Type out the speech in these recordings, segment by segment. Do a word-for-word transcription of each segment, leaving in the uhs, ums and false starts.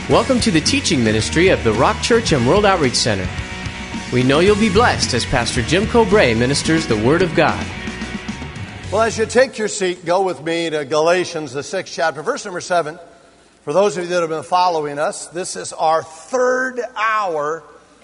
Welcome to the teaching ministry of the Rock Church and World Outreach Center. We know you'll be blessed as Pastor Jim Cobray ministers the Word of God. Well, as you take your seat, go with me to Galatians, the sixth chapter, verse number seven. For those of you that have been following us, this is our third hour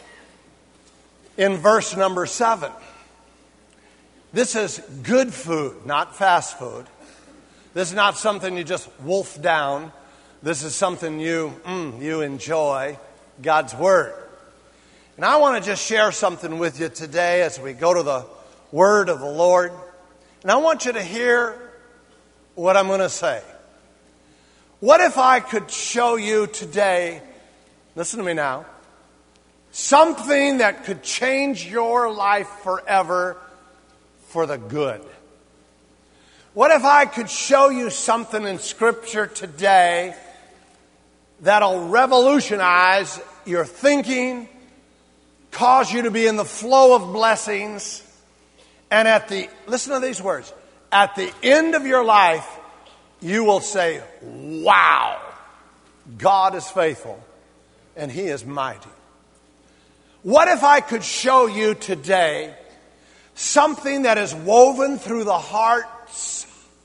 in verse number seven. This is good food, not fast food. This is not something you just wolf down. This is something you mm, you enjoy, God's Word. And I want to just share something with you today as we go to the Word of the Lord. And I want you to hear what I'm going to say. What if I could show you today, listen to me now, something that could change your life forever for the good? What if I could show you something in Scripture today that'll revolutionize your thinking, cause you to be in the flow of blessings, and at the, listen to these words, at the end of your life, you will say, wow, God is faithful and He is mighty. What if I could show you today something that is woven through the hearts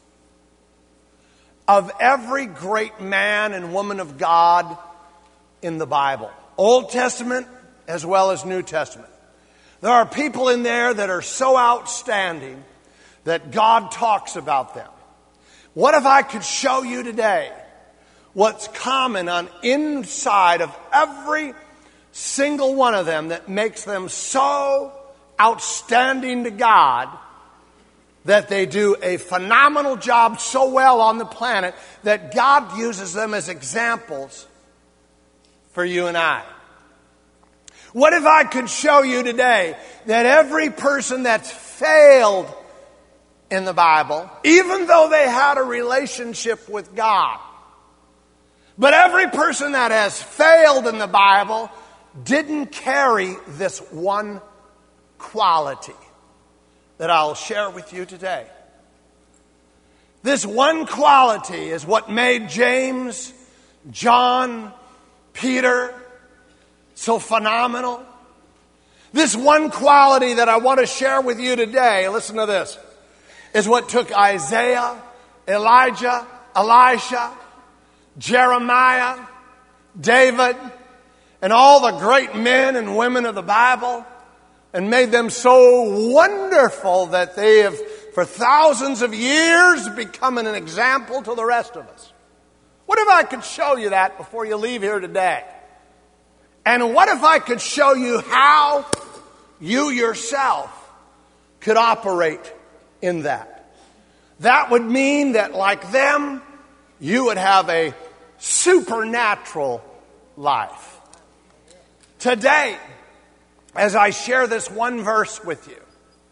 of every great man and woman of God in the Bible, Old Testament as well as New Testament? There are people in there that are so outstanding that God talks about them. What if I could show you today what's common on inside of every single one of them that makes them so outstanding to God that they do a phenomenal job so well on the planet that God uses them as examples for you and I? What if I could show you today that every person that's failed in the Bible, even though they had a relationship with God, but every person that has failed in the Bible didn't carry this one quality that I'll share with you today. This one quality is what made James, John, Peter so phenomenal. This one quality that I want to share with you today, listen to this, is what took Isaiah, Elijah, Elisha, Jeremiah, David, and all the great men and women of the Bible and made them so wonderful that they have, for thousands of years, become an example to the rest of us. What if I could show you that before you leave here today? And what if I could show you how you yourself could operate in that? That would mean that, like them, you would have a supernatural life. Today, as I share this one verse with you,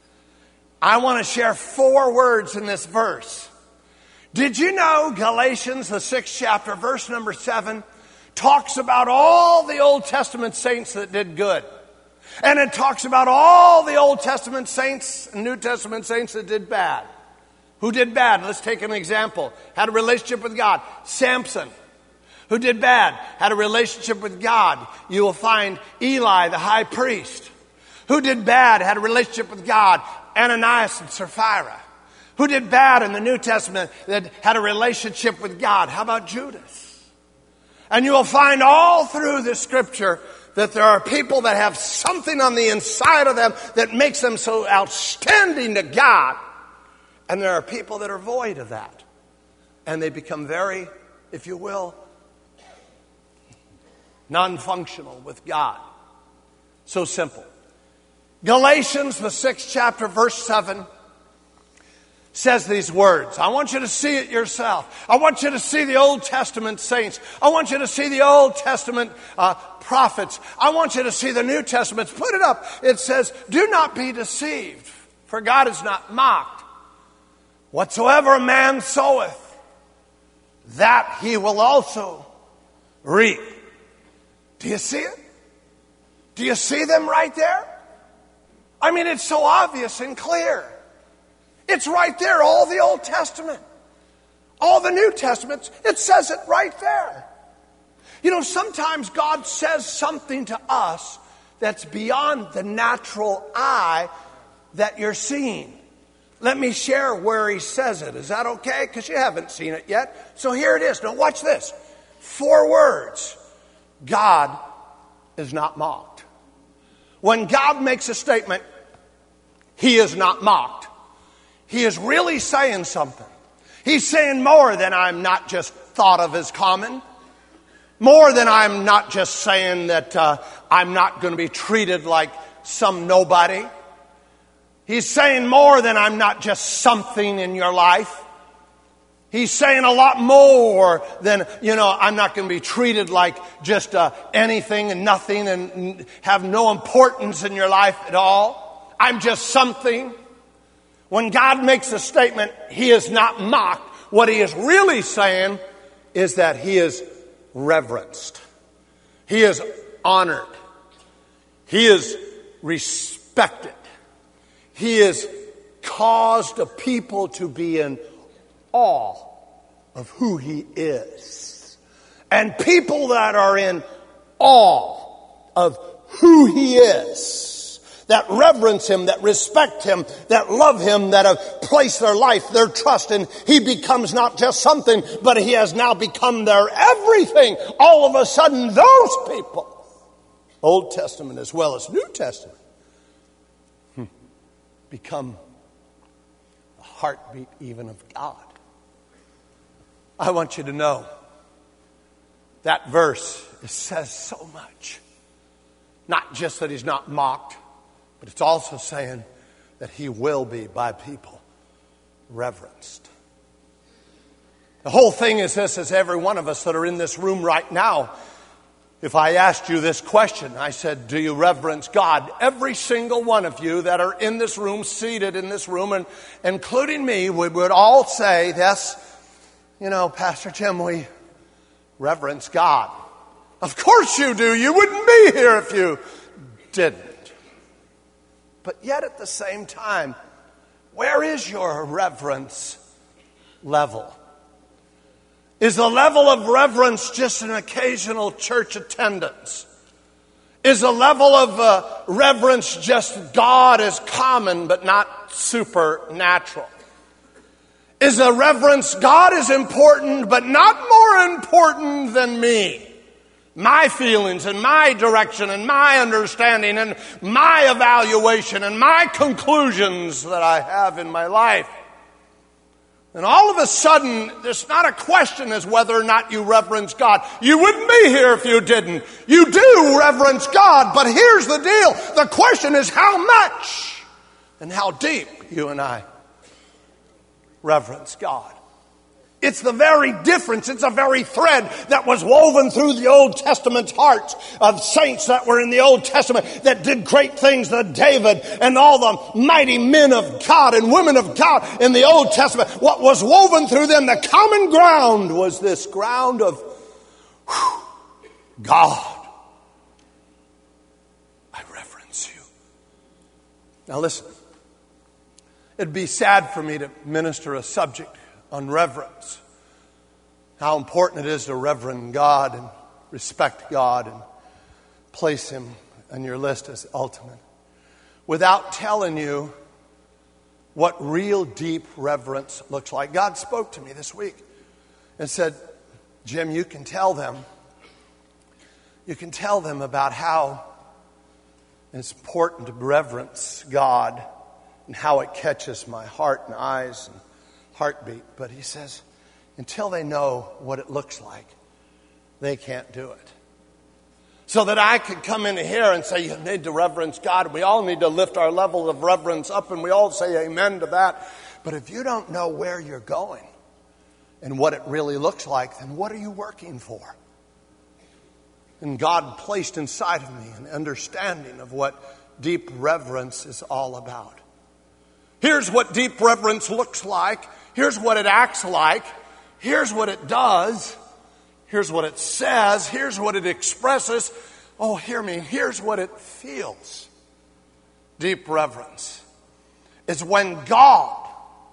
I want to share four words in this verse. Did you know Galatians, the sixth chapter, verse number seven, talks about all the Old Testament saints that did good. And it talks about all the Old Testament saints and New Testament saints that did bad. Who did bad? Let's take an example. Had a relationship with God. Samson. Who did bad? Had a relationship with God. You will find Eli, the high priest. Who did bad? Had a relationship with God. Ananias and Sapphira. Who did bad in the New Testament that had a relationship with God? How about Judas? And you will find all through the Scripture that there are people that have something on the inside of them that makes them so outstanding to God. And there are people that are void of that. And they become very, if you will, non-functional with God. So simple. Galatians, the sixth chapter, verse seven, says these words. I want you to see it yourself. I want you to see the Old Testament saints. I want you to see the Old Testament uh, prophets. I want you to see the New Testaments. Put it up. It says, do not be deceived, for God is not mocked. Whatsoever a man soweth, that he will also reap. Do you see it? Do you see them right there? I mean, it's so obvious and clear. It's right there, all the Old Testament. All the New Testaments, it says it right there. You know, sometimes God says something to us that's beyond the natural eye that you're seeing. Let me share where he says it. Is that okay? Because you haven't seen it yet. So here it is. Now watch this. Four words. God is not mocked. When God makes a statement, he is not mocked. He is really saying something. He's saying more than I'm not just thought of as common. More than I'm not just saying that uh, I'm not going to be treated like some nobody. He's saying more than I'm not just something in your life. He's saying a lot more than, you know, I'm not going to be treated like just uh, anything and nothing and have no importance in your life at all. I'm just something. When God makes a statement, he is not mocked. What he is really saying is that he is reverenced. He is honored. He is respected. He has caused a people to be in awe of who he is. And people that are in awe of who he is, that reverence him, that respect him, that love him, that have placed their life, their trust in, he becomes not just something, but he has now become their everything. All of a sudden, those people, Old Testament as well as New Testament, become the heartbeat even of God. I want you to know that verse, it says so much. Not just that he's not mocked, but it's also saying that he will be by people reverenced. The whole thing is this, as every one of us that are in this room right now, if I asked you this question, I said, do you reverence God? Every single one of you that are in this room, seated in this room, and including me, we would all say, yes, you know, Pastor Jim, we reverence God. Of course you do. You wouldn't be here if you didn't. But yet at the same time, where is your reverence level? Is the level of reverence just an occasional church attendance? Is the level of uh, reverence just God is common but not supernatural? Is the reverence God is important but not more important than me? My feelings and my direction and my understanding and my evaluation and my conclusions that I have in my life. And all of a sudden, there's not a question as whether or not you reverence God. You wouldn't be here if you didn't. You do reverence God, but here's the deal. The question is how much and how deep you and I reverence God. It's the very difference. It's a very thread that was woven through the Old Testament's hearts of saints that were in the Old Testament that did great things, the David and all the mighty men of God and women of God in the Old Testament. What was woven through them, the common ground was this ground of whew, God. I reverence you. Now listen, it'd be sad for me to minister a subject on reverence. How important it is to reverend God and respect God and place him on your list as ultimate. Without telling you what real deep reverence looks like. God spoke to me this week and said, Jim, you can tell them, you can tell them about how it's important to reverence God and how it catches my heart and eyes and heartbeat. But he says, until they know what it looks like, they can't do it. So that I could come in here and say, you need to reverence God. We all need to lift our level of reverence up, and we all say amen to that. But if you don't know where you're going and what it really looks like, then what are you working for? And God placed inside of me an understanding of what deep reverence is all about. Here's what deep reverence looks like. Here's what it acts like. Here's what it does. Here's what it says. Here's what it expresses. Oh, hear me. Here's what it feels. Deep reverence is when God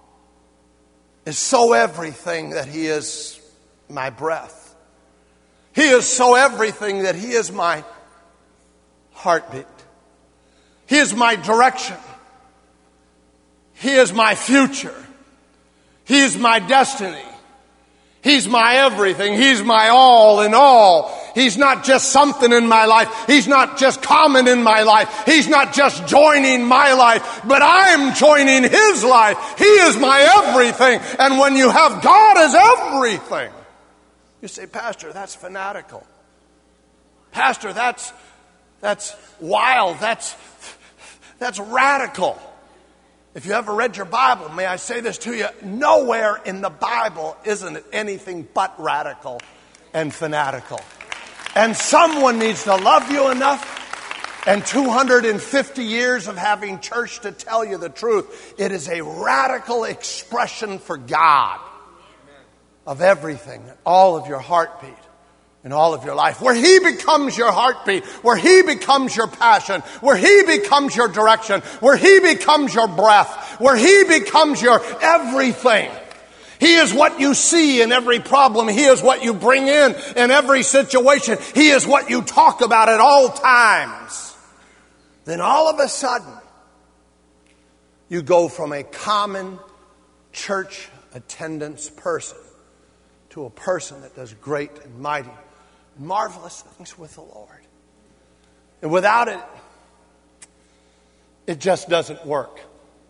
is so everything that he is my breath. He is so everything that He is my heartbeat. He is my direction. He is my future. He is my destiny. He's my everything. He's my all in all. He's not just something in my life. He's not just common in my life. He's not just joining my life, but I'm joining His life. He is my everything. And when you have God as everything, you say, Pastor, that's fanatical. Pastor, that's that's wild. That's that's radical. If you ever read your Bible, may I say this to you, nowhere in the Bible isn't it anything but radical and fanatical. And someone needs to love you enough, and two hundred fifty years of having church to tell you the truth. It is a radical expression for God of everything, all of your heartbeat. In all of your life, where He becomes your heartbeat, where He becomes your passion, where He becomes your direction, where He becomes your breath, where He becomes your everything. He is what you see in every problem. He is what you bring in in every situation. He is what you talk about at all times. Then all of a sudden, you go from a common church attendance person to a person that does great and mighty, marvelous things with the Lord. And without it, it just doesn't work.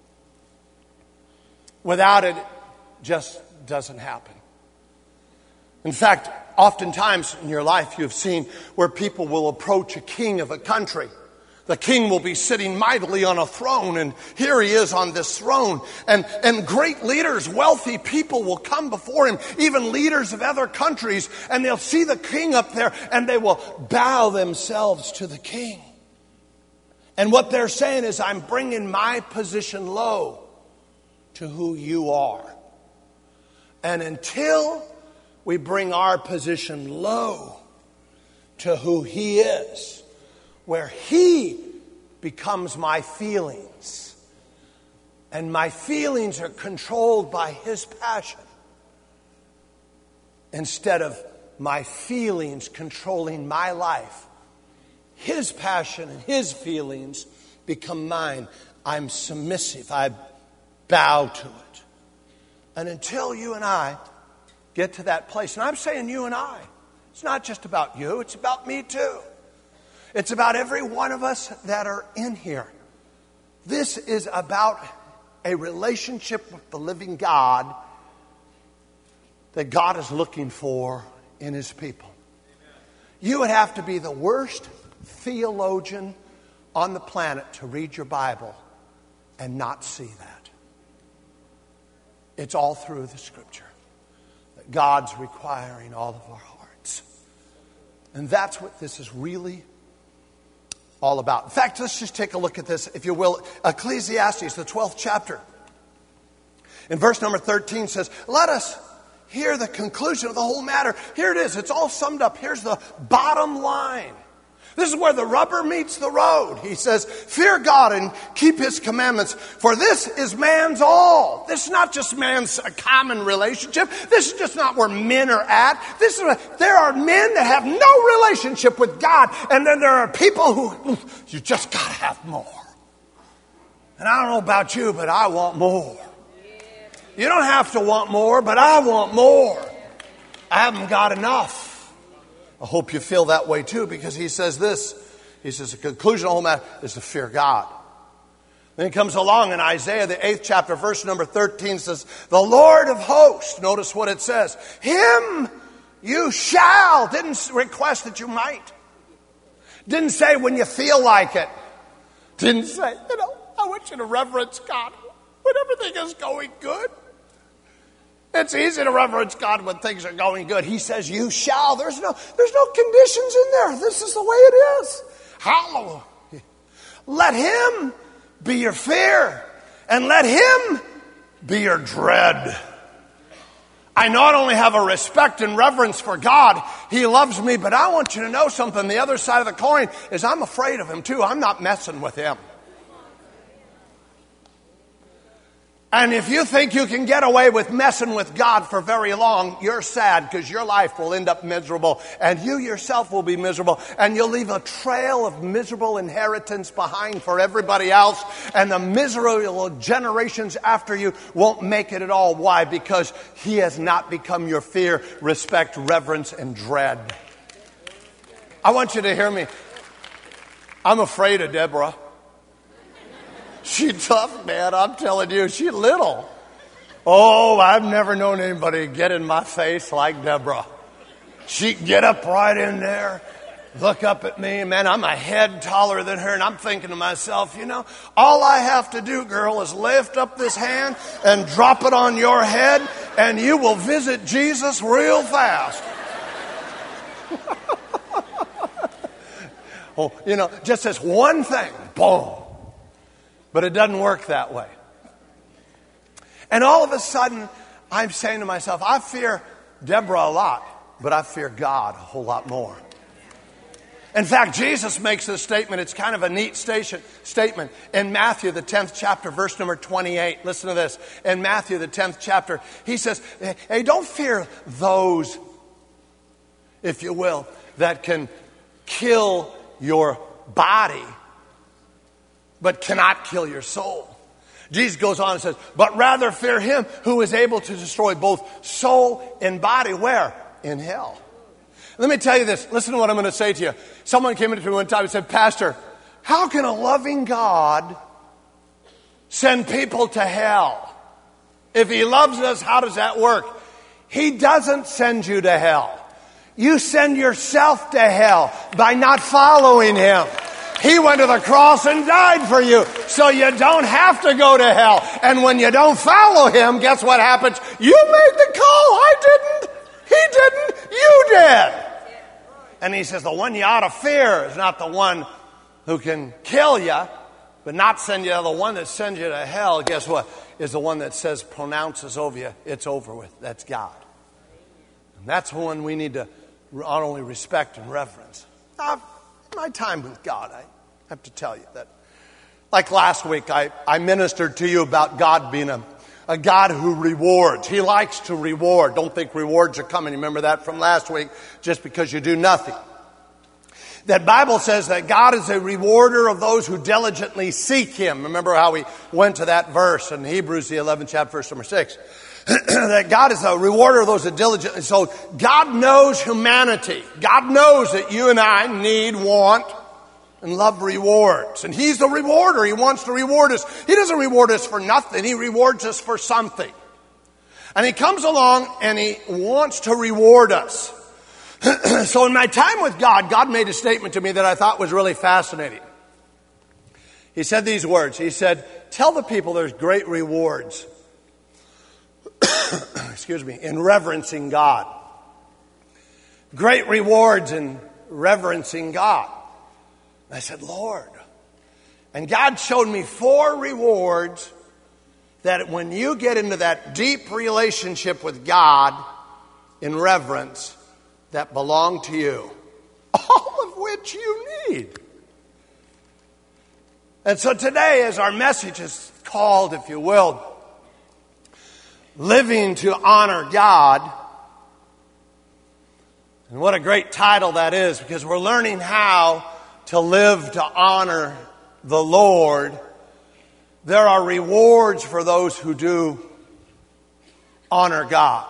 Without it, it just doesn't happen. In fact, oftentimes in your life you've seen where people will approach a king of a country. The king will be sitting mightily on a throne, and here he is on this throne. And, and great leaders, wealthy people will come before him, even leaders of other countries, and they'll see the king up there, and they will bow themselves to the king. And what they're saying is, I'm bringing my position low to who you are. And until we bring our position low to who He is, where He becomes my feelings, and my feelings are controlled by His passion, instead of my feelings controlling my life, His passion and His feelings become mine. I'm submissive. I bow to it. And until you and I get to that place, and I'm saying you and I, it's not just about you, it's about me too. It's about every one of us that are in here. This is about a relationship with the living God that God is looking for in His people. You would have to be the worst theologian on the planet to read your Bible and not see that. It's all through the Scripture that God's requiring all of our hearts. And that's what this is really all about. In fact, let's just take a look at this, if you will. Ecclesiastes, the twelfth chapter. In verse number thirteen says, let us hear the conclusion of the whole matter. Here it is. It's all summed up. Here's the bottom line. This is where the rubber meets the road. He says, fear God and keep His commandments, for this is man's all. This is not just man's common relationship. This is just not where men are at. This is where, there are men that have no relationship with God, and then there are people who, you just got to have more. And I don't know about you, but I want more. You don't have to want more, but I want more. I haven't got enough. I hope you feel that way too, because he says this. He says the conclusion of the whole matter is to fear God. Then he comes along in Isaiah, the eighth chapter, verse number thirteen says, the Lord of hosts, notice what it says, Him you shall, didn't request that you might. Didn't say when you feel like it. Didn't say, you know, I want you to reverence God when everything is going good. It's easy to reverence God when things are going good. He says, you shall. There's no, there's no conditions in there. This is the way it is. Hallelujah. Let Him be your fear, and let Him be your dread. I not only have a respect and reverence for God, He loves me, but I want you to know something. The other side of the coin is I'm afraid of Him too. I'm not messing with Him. And if you think you can get away with messing with God for very long, you're sad, because your life will end up miserable, and you yourself will be miserable, and you'll leave a trail of miserable inheritance behind for everybody else, and the miserable generations after you won't make it at all. Why? Because He has not become your fear, respect, reverence, and dread. I want you to hear me. I'm afraid of Deborah. She tough, man. I'm telling you, she little. Oh, I've never known anybody get in my face like Deborah. She'd get up right in there, look up at me. Man, I'm a head taller than her, and I'm thinking to myself, you know, all I have to do, girl, is lift up this hand and drop it on your head, and you will visit Jesus real fast. Oh, you know, just this one thing, boom. But it doesn't work that way. And all of a sudden, I'm saying to myself, I fear Deborah a lot, but I fear God a whole lot more. In fact, Jesus makes this statement. It's kind of a neat station, statement. In Matthew, the tenth chapter, verse number twenty-eight. Listen to this. In Matthew, the tenth chapter, He says, hey, don't fear those, if you will, that can kill your body, but cannot kill your soul. Jesus goes on and says, but rather fear Him who is able to destroy both soul and body. Where? In hell. Let me tell you this. Listen to what I'm going to say to you. Someone came into me one time and said, Pastor, how can a loving God send people to hell? If He loves us, how does that work? He doesn't send you to hell. You send yourself to hell by not following Him. He went to the cross and died for you, so you don't have to go to hell. And when you don't follow Him, guess what happens? You made the call. I didn't. He didn't. You did. And He says the one you ought to fear is not the one who can kill you, but not send you. The one that sends you to hell, guess what? Is the one that says, pronounces over you, it's over with. That's God. And that's the one we need to not only respect and reverence. Now, my time with God, I have to tell you that, like last week, I, I ministered to you about God being a, a God who rewards. He likes to reward. Don't think rewards are coming. Remember that from last week, just because you do nothing. That Bible says that God is a rewarder of those who diligently seek Him. Remember how we went to that verse in Hebrews, the eleventh chapter, verse number six. That God is a rewarder of those that diligently. So God knows humanity. God knows that you and I need, want, and love rewards. And He's the rewarder. He wants to reward us. He doesn't reward us for nothing. He rewards us for something. And He comes along and He wants to reward us. So in my time with God, God made a statement to me that I thought was really fascinating. He said these words. He said, tell the people there's great rewards excuse me, in reverencing God. Great rewards in reverencing God. And I said, Lord. And God showed me four rewards that when you get into that deep relationship with God in reverence, that belong to you. All of which you need. And so today, as our message is called, if you will, Living to Honor God. And what a great title that is, because we're learning how to live to honor the Lord. There are rewards for those who do honor God.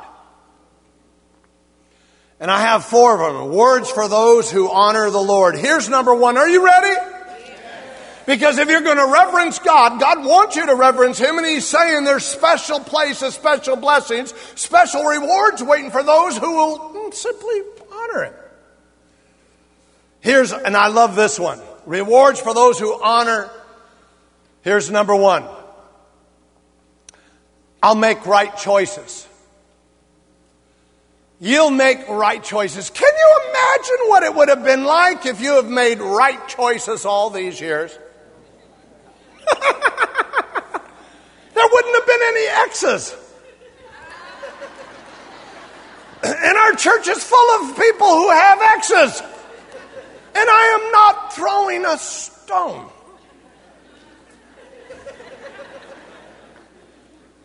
And I have four of them. Words for those who honor the Lord. Here's number one. Are you ready? Because if you're going to reverence God, God wants you to reverence Him, and He's saying there's special places, special blessings, special rewards waiting for those who will simply honor Him. Here's, and I love this one. Rewards for those who honor. Here's number one. I'll make right choices. You'll make right choices. Can you imagine what it would have been like if you have made right choices all these years? There wouldn't have been any X's. And our church is full of people who have X's. And I am not throwing a stone.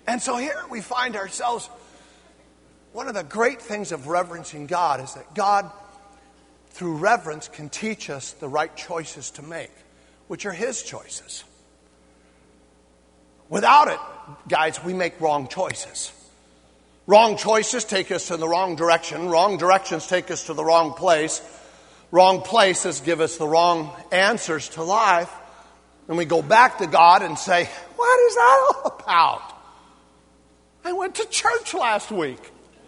And so here we find ourselves, one of the great things of reverencing God is that God, through reverence, can teach us the right choices to make, which are His choices. Without it, guys, we make wrong choices. Wrong choices take us in the wrong direction. Wrong directions take us to the wrong place. Wrong places give us the wrong answers to life. And we go back to God and say, what is that all about? I went to church last week.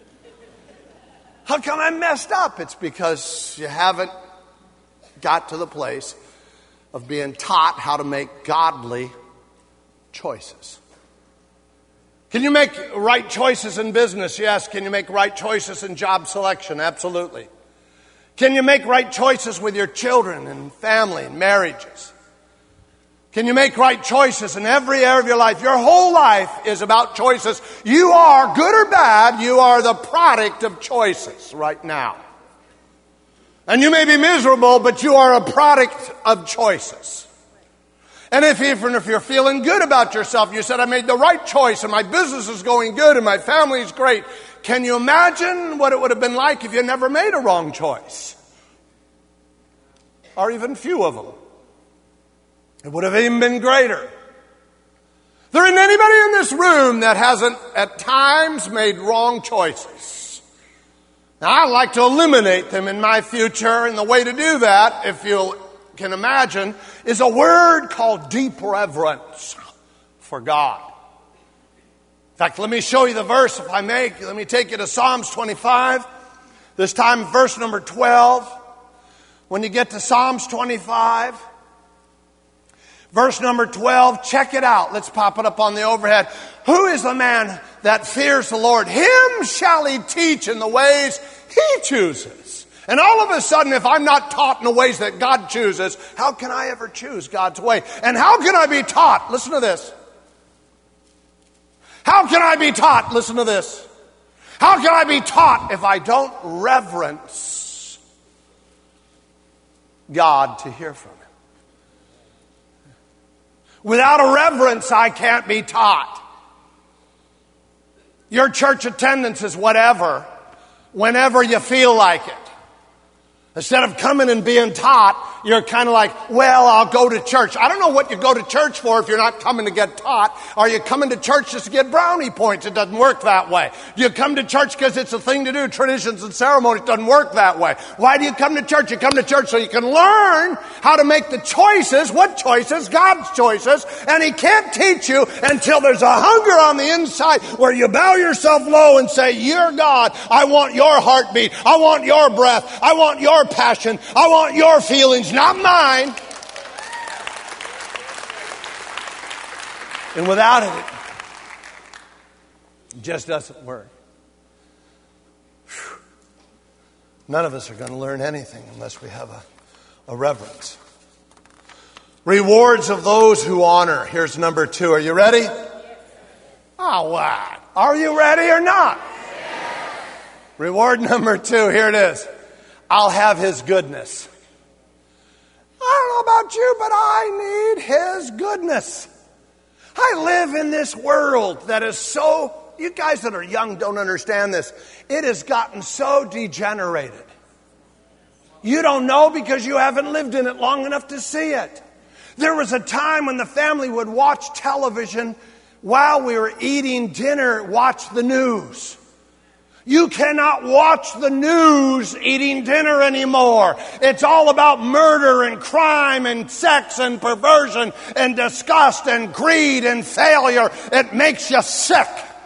How come I messed up? It's because you haven't got to the place of being taught how to make godly choices. Can you make right choices in business? Yes. Can you make right choices in job selection? Absolutely. Can you make right choices with your children and family and marriages? Can you make right choices in every area of your life? Your whole life is about choices. You are, good or bad, you are the product of choices right now. And you may be miserable, but you are a product of choices. And if even if you're feeling good about yourself, you said, I made the right choice and my business is going good and my family is great. Can you imagine what it would have been like if you never made a wrong choice? Or even few of them. It would have even been greater. There isn't anybody in this room that hasn't at times made wrong choices. Now, I'd like to eliminate them in my future, and the way to do that, if you can imagine, is a word called deep reverence for God. In fact, let me show you the verse, if I may. Let me take you to Psalms twenty-five. This time, verse number twelve. When you get to Psalms twenty-five, verse number twelve, check it out. Let's pop it up on the overhead. Who is the man that fears the Lord? Him shall He teach in the ways He chooses. And all of a sudden, if I'm not taught in the ways that God chooses, how can I ever choose God's way? And how can I be taught? Listen to this. How can I be taught? Listen to this. How can I be taught if I don't reverence God to hear from Him? Without a reverence, I can't be taught. Your church attendance is whatever, whenever you feel like it. Instead of coming and being taught, you're kind of like, well, I'll go to church. I don't know what you go to church for if you're not coming to get taught. Are you coming to church just to get brownie points? It doesn't work that way. Do you come to church because it's a thing to do, traditions and ceremonies? It doesn't work that way. Why do you come to church? You come to church so you can learn how to make the choices. What choices? God's choices. And He can't teach you until there's a hunger on the inside where you bow yourself low and say, you're God. I want your heartbeat. I want your breath. I want your passion. I want your feelings, not mine. And without it, it just doesn't work. Whew. None of us are going to learn anything unless we have a, a reverence. Rewards of those who honor. Here's number two. Are you ready? Oh, what? Are you ready or not? Reward number two. Here it is. I'll have His goodness. I don't know about you, but I need His goodness. I live in this world that is so, you guys that are young don't understand this. It has gotten so degenerated. You don't know because you haven't lived in it long enough to see it. There was a time when the family would watch television while we were eating dinner, watch the news. You cannot watch the news eating dinner anymore. It's all about murder and crime and sex and perversion and disgust and greed and failure. It makes you sick.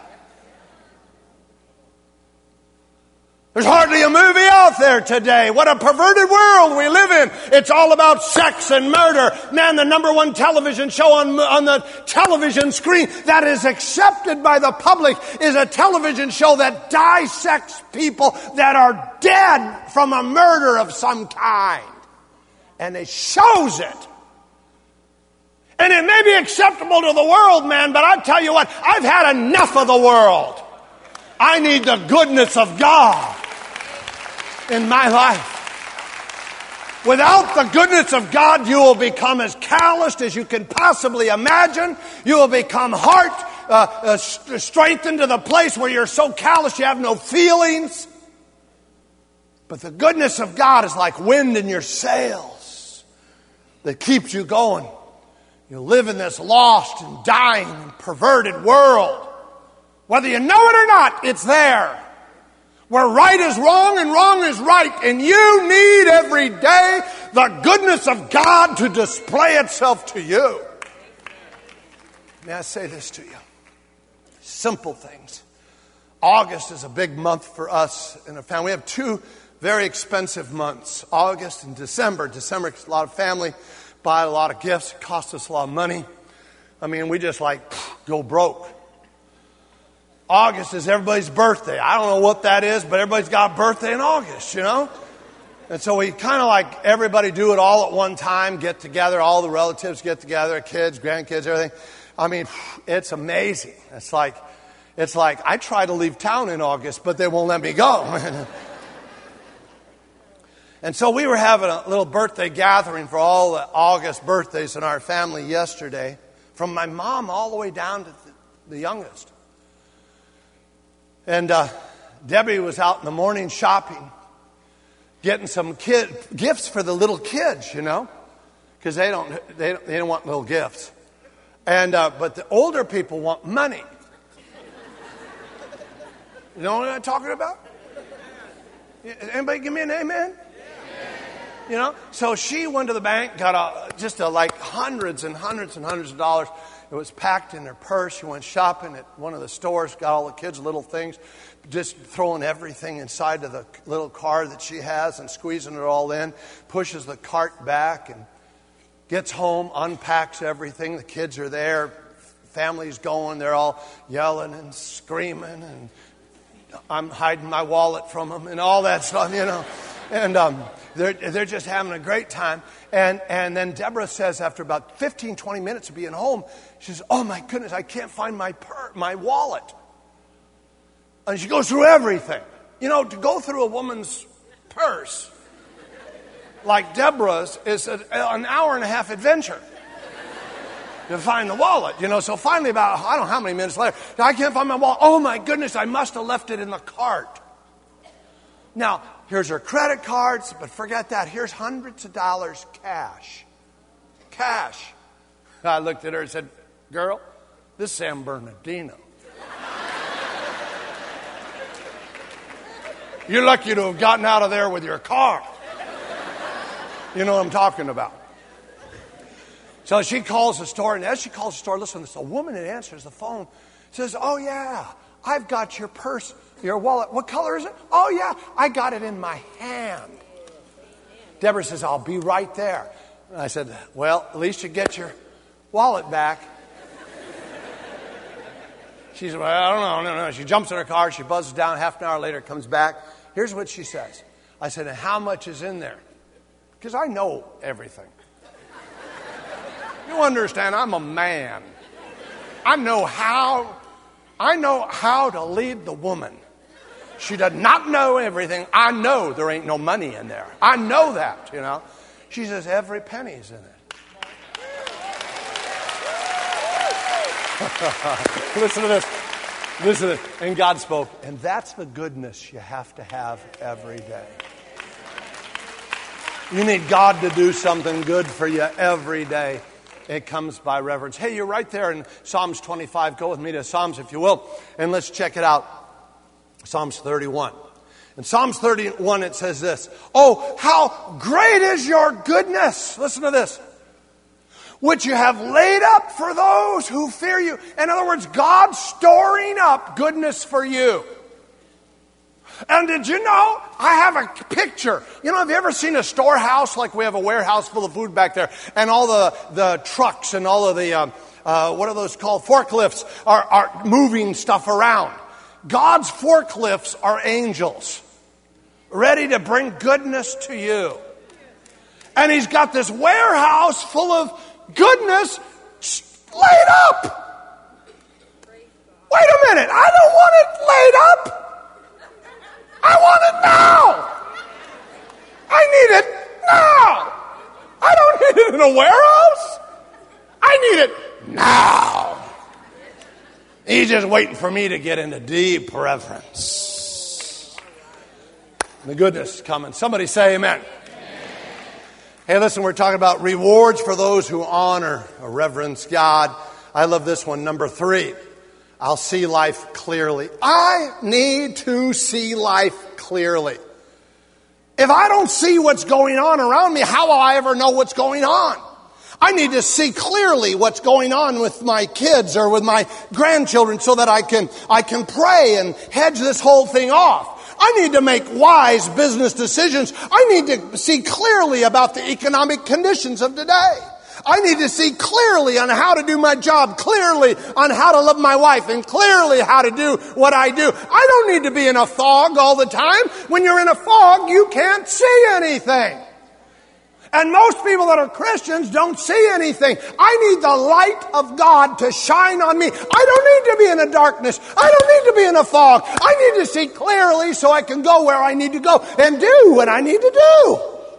There's hardly a movie out there today. What a perverted world we live in. It's all about sex and murder. Man, the number one television show on, on the television screen that is accepted by the public is a television show that dissects people that are dead from a murder of some kind. And it shows it. And it may be acceptable to the world, man, but I tell you what, I've had enough of the world. I need the goodness of God in my life. Without the goodness of God, you will become as calloused as you can possibly imagine. You will become heart uh, uh, strengthened to the place where you're so callous you have no feelings. But the goodness of God is like wind in your sails that keeps you going. You live in this lost and dying and perverted world. Whether you know it or not, it's there. Where right is wrong and wrong is right. And you need every day the goodness of God to display itself to you. May I say this to you? Simple things. August is a big month for us in a family. We have two very expensive months, August and December. December, a lot of family buy a lot of gifts. It costs us a lot of money. I mean, we just like go broke. August is everybody's birthday. I don't know what that is, but everybody's got a birthday in August, you know? And so we kind of like everybody do it all at one time, get together, all the relatives get together, kids, grandkids, everything. I mean, it's amazing. It's like, it's like I try to leave town in August, but they won't let me go. And so we were having a little birthday gathering for all the August birthdays in our family yesterday, from my mom all the way down to the youngest. And uh, Debbie was out in the morning shopping, getting some kid gifts for the little kids, you know, because they don't they don't, they don't want little gifts. And uh, but the older people want money. You know what I'm talking about? Anybody give me an amen? You know, so she went to the bank, got a, just a, like hundreds and hundreds and hundreds of dollars. It was packed in her purse. She went shopping at one of the stores, got all the kids' little things, just throwing everything inside of the little car that she has and squeezing it all in, pushes the cart back and gets home, unpacks everything. The kids are there. Family's going. They're all yelling and screaming, and I'm hiding my wallet from them and all that stuff, you know. And um, they're, they're just having a great time. And, and then Deborah says after about fifteen, twenty minutes of being home, she says, oh my goodness, I can't find my per- my wallet. And she goes through everything. You know, to go through a woman's purse like Deborah's is a, an hour and a half adventure to find the wallet. You know, so finally about, I don't know how many minutes later, I can't find my wallet. Oh my goodness, I must have left it in the cart. Now, here's her credit cards, but forget that. Here's hundreds of dollars cash. Cash. I looked at her and said, girl, this is San Bernardino. You're lucky to have gotten out of there with your car. You know what I'm talking about. So she calls the store, and as she calls the store, listen, this a woman that answers the phone says, oh yeah, I've got your purse. Your wallet, what color is it? Oh, yeah, I got it in my hand. Deborah says, I'll be right there. And I said, well, at least you get your wallet back. She said, well, I don't know, no, no. She jumps in her car, she buzzes down, half an hour later, comes back. Here's what she says. I said, and how much is in there? Because I know everything. You understand, I'm a man. I know how, I know how to lead the woman. She does not know everything. I know there ain't no money in there. I know that, you know. She says, every penny's in it. Listen to this. Listen to this. And God spoke. And that's the goodness you have to have every day. You need God to do something good for you every day. It comes by reverence. Hey, you're right there in Psalms twenty-five. Go with me to Psalms, if you will. And let's check it out. Psalms thirty-one. In Psalms thirty-one, it says this. Oh, how great is your goodness. Listen to this. Which you have laid up for those who fear you. In other words, God's storing up goodness for you. And did you know, I have a picture. You know, have you ever seen a storehouse? Like we have a warehouse full of food back there. And all the, the trucks and all of the, uh, uh, what are those called? Forklifts are, are moving stuff around. God's forklifts are angels, ready to bring goodness to you. And He's got this warehouse full of goodness laid up. Wait a minute, I don't want it laid up. I want it now. I need it now. I don't need it in a warehouse. I need it now. He's just waiting for me to get into deep reverence. The goodness is coming. Somebody say amen. Amen. Hey, listen, we're talking about rewards for those who honor or reverence God. I love this one, number three. I'll see life clearly. I need to see life clearly. If I don't see what's going on around me, how will I ever know what's going on? I need to see clearly what's going on with my kids or with my grandchildren so that I can, I can pray and hedge this whole thing off. I need to make wise business decisions. I need to see clearly about the economic conditions of today. I need to see clearly on how to do my job, clearly on how to love my wife, and clearly how to do what I do. I don't need to be in a fog all the time. When you're in a fog, you can't see anything. And most people that are Christians don't see anything. I need the light of God to shine on me. I don't need to be in a darkness. I don't need to be in a fog. I need to see clearly so I can go where I need to go and do what I need to do.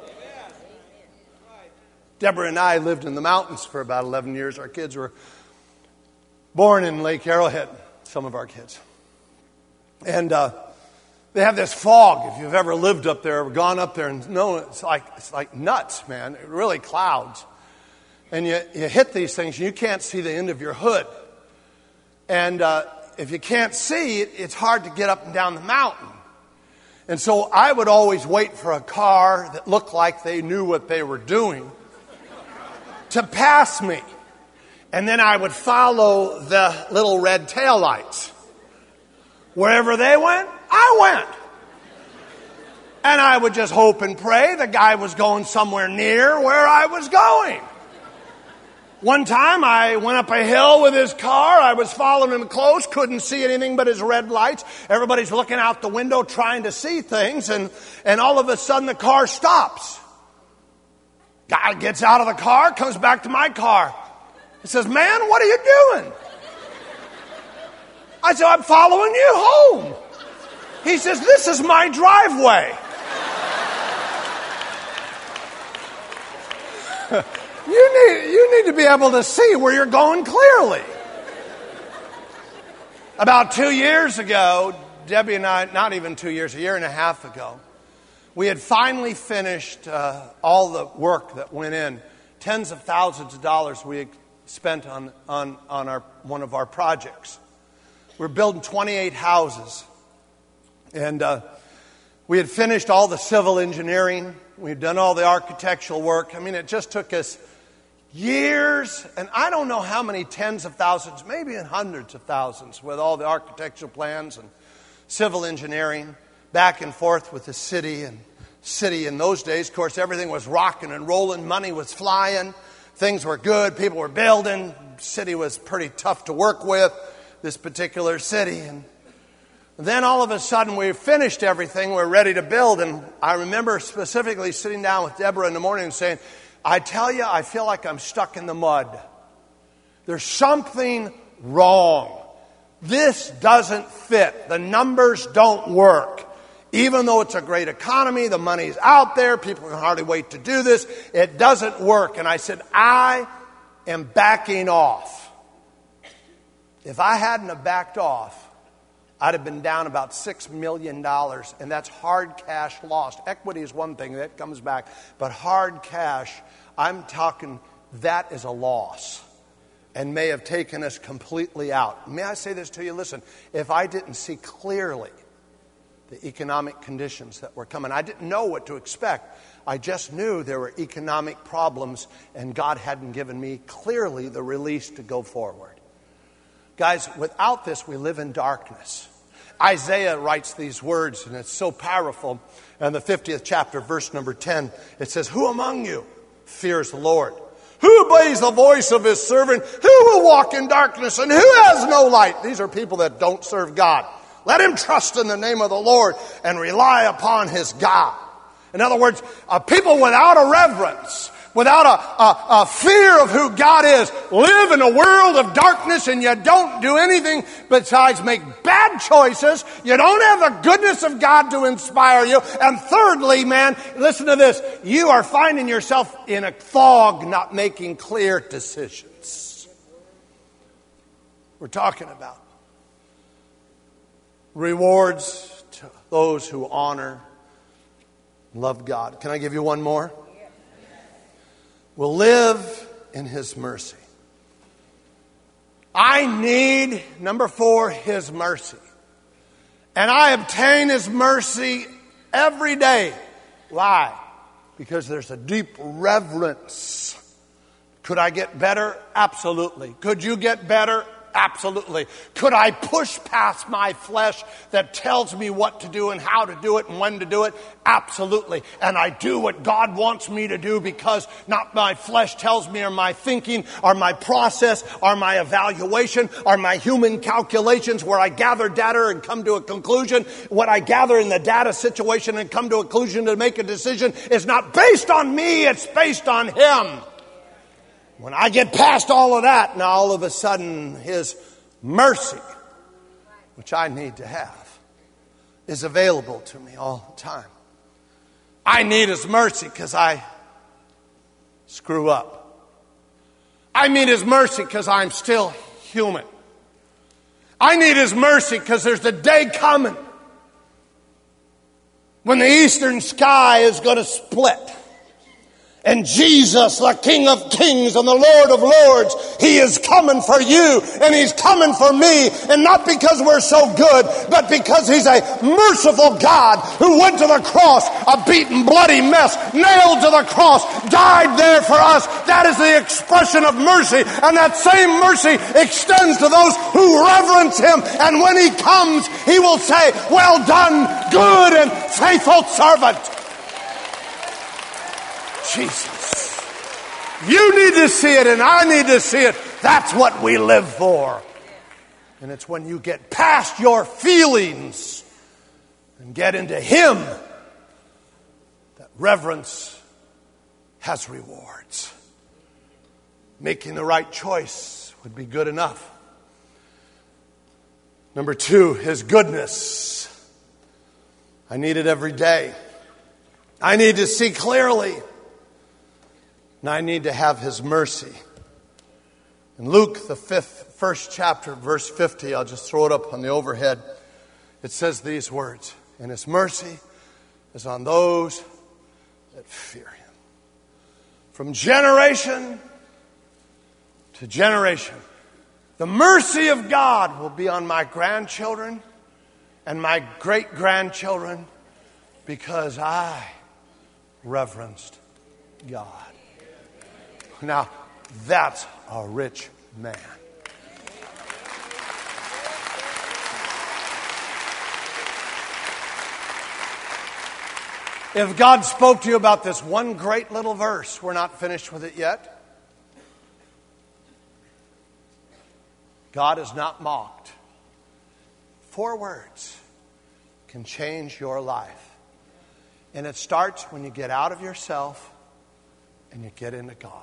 Deborah and I lived in the mountains for about eleven years. Our kids were born in Lake Arrowhead, some of our kids. And uh, they have this fog. If you've ever lived up there or gone up there and know, it's like it's like nuts, man. It really clouds. And you, you hit these things and you can't see the end of your hood. And uh, if you can't see it, it's hard to get up and down the mountain. And so I would always wait for a car that looked like they knew what they were doing to pass me. And then I would follow the little red taillights. Wherever they went, I went. And I would just hope and pray the guy was going somewhere near where I was going. One time I went up a hill with his car. I was following him close, couldn't see anything but his red lights. Everybody's looking out the window trying to see things, and, and all of a sudden the car stops. Guy gets out of the car, comes back to my car. He says, "Man, what are you doing?" I said, "I'm following you home." He says, "This is my driveway." you need you need to be able to see where you're going clearly. About two years ago, Debbie and I, not even two years, a year and a half ago, we had finally finished uh, all the work that went in. Tens of thousands of dollars we had spent on, on, on our one of our projects. We're building twenty-eight houses. And uh, we had finished all the civil engineering. We had done all the architectural work. I mean, it just took us years, and I don't know how many tens of thousands, maybe in hundreds of thousands, with all the architectural plans and civil engineering, back and forth with the city. And city in those days, of course, everything was rocking and rolling. Money was flying. Things were good. People were building. City was pretty tough to work with, this particular city. And then all of a sudden we finished everything. We're ready to build. And I remember specifically sitting down with Deborah in the morning and saying, "I tell you, I feel like I'm stuck in the mud. There's something wrong. This doesn't fit. The numbers don't work. Even though it's a great economy, the money's out there, people can hardly wait to do this, it doesn't work." And I said, "I am backing off." If I hadn't have backed off, I'd have been down about six million dollars, and that's hard cash lost. Equity is one thing, that comes back. But hard cash, I'm talking, that is a loss and may have taken us completely out. May I say this to you? Listen, if I didn't see clearly the economic conditions that were coming, I didn't know what to expect. I just knew there were economic problems, and God hadn't given me clearly the release to go forward. Guys, without this, we live in darkness. Isaiah writes these words, and it's so powerful. In the fiftieth chapter, verse number ten, it says, "Who among you fears the Lord? Who obeys the voice of his servant? Who will walk in darkness, and who has no light?" These are people that don't serve God. Let him trust in the name of the Lord and rely upon his God. In other words, uh, people without a reverence, without a, a, a fear of who God is, live in a world of darkness, and you don't do anything besides make bad choices. You don't have the goodness of God to inspire you. And thirdly, man, listen to this. You are finding yourself in a fog, not making clear decisions. We're talking about rewards to those who honor and love God. Can I give you one more? We'll live in His mercy. I need, number four, His mercy. And I obtain His mercy every day. Why? Because there's a deep reverence. Could I get better? Absolutely. Could you get better? Absolutely. Could I push past my flesh that tells me what to do and how to do it and when to do it? Absolutely. And I do what God wants me to do because not my flesh tells me or my thinking or my process or my evaluation or my human calculations where I gather data and come to a conclusion. What I gather in the data situation and come to a conclusion to make a decision is not based on me, it's based on Him. When I get past all of that, now all of a sudden His mercy, which I need to have, is available to me all the time. I need His mercy because I screw up. I need His mercy because I'm still human. I need His mercy because there's a day coming when the eastern sky is going to split. And Jesus, the King of Kings and the Lord of Lords, He is coming for you and He's coming for me. And not because we're so good, but because He's a merciful God who went to the cross, a beaten, bloody mess, nailed to the cross, died there for us. That is the expression of mercy. And that same mercy extends to those who reverence Him. And when He comes, He will say, "Well done, good and faithful servant." Jesus. You need to see it and I need to see it. That's what we live for. And it's when you get past your feelings and get into Him that reverence has rewards. Making the right choice would be good enough. Number two, His goodness. I need it every day. I need to see clearly. And I need to have His mercy. In Luke, the fifth, first chapter, verse fifty, I'll just throw it up on the overhead. It says these words, "And His mercy is on those that fear Him." From generation to generation, the mercy of God will be on my grandchildren and my great-grandchildren because I reverenced God. Now, that's a rich man. If God spoke to you about this one great little verse, we're not finished with it yet. God is not mocked. Four words can change your life. And it starts when you get out of yourself and you get into God.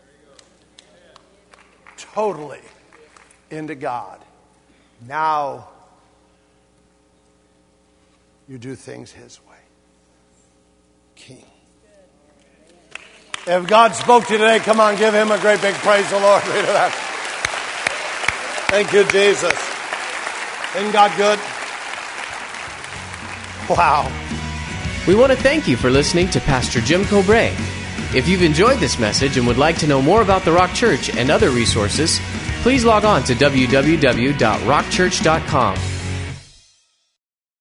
Totally into God. Now you do things His way. King. If God spoke to you today, come on, give Him a great big praise the Lord. Read that. Thank you, Jesus. Isn't God good? Wow. We want to thank you for listening to Pastor Jim Cobrae. If you've enjoyed this message and would like to know more about the Rock Church and other resources, please log on to w w w dot rock church dot com.